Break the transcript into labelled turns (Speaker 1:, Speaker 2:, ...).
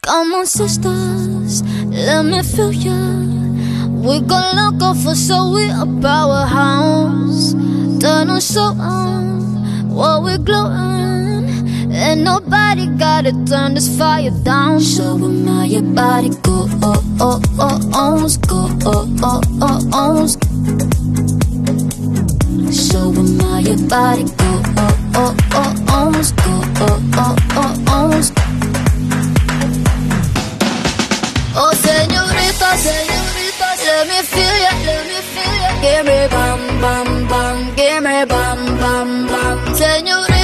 Speaker 1: Come on, sisters, let me feel ya. We gon' lock off for so we a powerhouse. Turn on so on, while we glowing. Ain't nobody gotta turn this fire down. Show 'em how your body go, oh, oh, oh, oh, go, oh, oh, oh, oh. Show 'em how your body go, oh, oh, oh, oh, go, oh, oh, oh, oh. Oh, señorita, señorita, let me feel ya, let me feel ya. Give me bam, bam, bam, give me bam, bam, bam. Señorita.